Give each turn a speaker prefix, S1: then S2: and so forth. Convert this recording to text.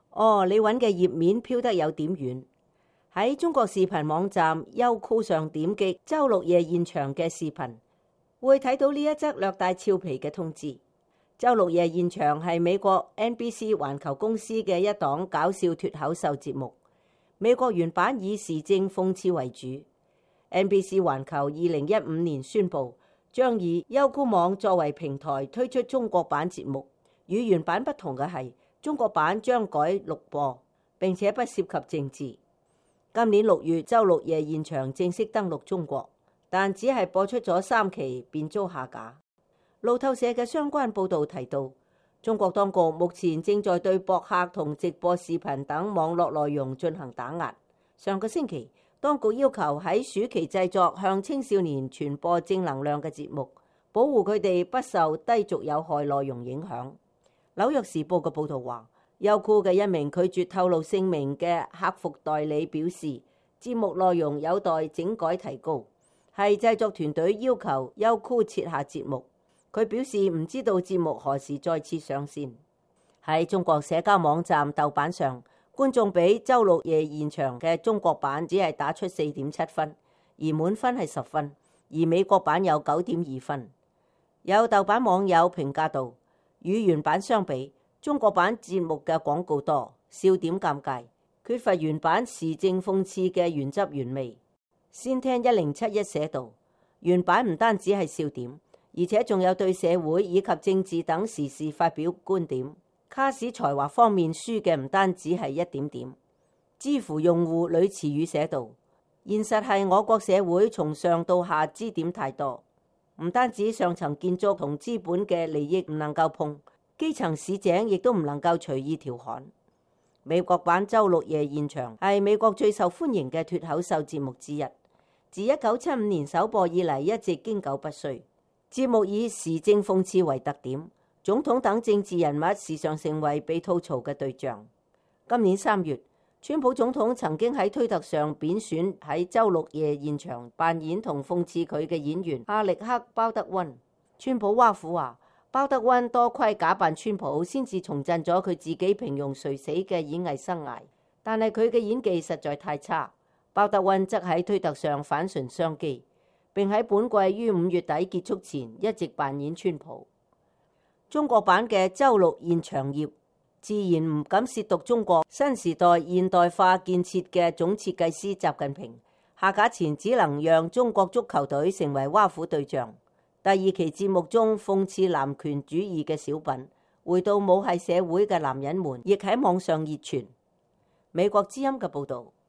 S1: 哦，你揾嘅頁面飄得有點遠。喺中國視頻網站優酷上點擊周六夜現場嘅視頻，會睇到呢一則略帶俏皮嘅通知。周六夜現場係美國 NBC 環球公司嘅一檔搞笑脫口秀節目。美國原版以時政諷刺為主。NBC 環球2015年宣布將以優酷網作為平台推出中國版節目。與原版不同嘅係，中國版將改錄播，並且不涉及政治。今年6月，周六夜現場正式登陸中國，但只係播出咗3期便遭下架。路透社嘅相關報導提到，中國當局目前正在對博客同直播視頻等網絡內容進行打壓。上個星期，當局要求喺暑期製作向青少年傳播正能量嘅節目，保護佢哋不受低俗有害內容影響。紐約時報嘅報導話，優酷嘅一名拒絕透露姓名嘅客服代理表示，節目內容有待整改提高，係製作團隊要求優酷撤下節目。佢表示唔知道節目何時再次上線。喺中國社交網站豆瓣上，觀眾俾周六夜現場嘅中國版只係打出4.7分，而滿分係10分，而美國版有9.2分。有豆瓣網友評價道，與原版相比，中國版節目嘅廣告多，笑點尷尬，缺乏原版時政諷刺嘅原汁原味。先聽1071寫道，原版唔單止係笑點，而且仲有對社會以及政治等時事發表觀點。卡士才華方面輸嘅唔單止係一點點。知乎用戶呂慈宇寫道，現實係我國社會從上到下支點太多，唔單止上層建築同資本嘅利益唔能夠碰，基層市井亦都唔能夠隨意調侃。美國版周六夜現場係美國最受歡迎嘅脫口秀節目之一，自1975年首播以嚟一直經久不衰。節目以時政諷刺為特點，總統等政治人物時常成為被吐槽嘅對象。今年3月，川普總統曾經喺推特上貶選喺周六夜現場扮演同諷刺佢嘅演員阿力克·鮑德溫。川普挖苦話，鮑德溫多虧假扮川普，先至重振咗佢自己平庸垂死嘅演藝生涯，但係佢嘅演技實在太差。鮑德溫則喺推特上反唇相譏，並喺本季於5月底結束前一直扮演川普。中國版嘅周六現場頁自然唔敢褻瀆中國新時代現代化建設嘅總設計師習近平，下架前只能讓中國足球隊成為挖苦對象。第2期節目中諷刺男權主義嘅小品，回到母系社會嘅男人們，亦喺網上熱傳。美國之音嘅報導。